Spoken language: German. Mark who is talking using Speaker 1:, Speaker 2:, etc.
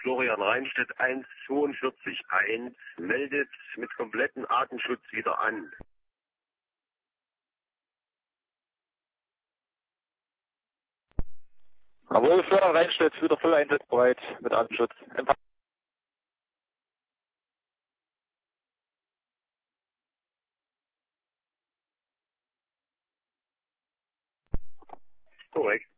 Speaker 1: Florian Reinstedt 142.1 meldet mit kompletten Artenschutz wieder an.
Speaker 2: Jawohl, Florian Reinstedt, wieder voll einsatzbereit mit Artenschutz. Empfang.
Speaker 1: Korrekt.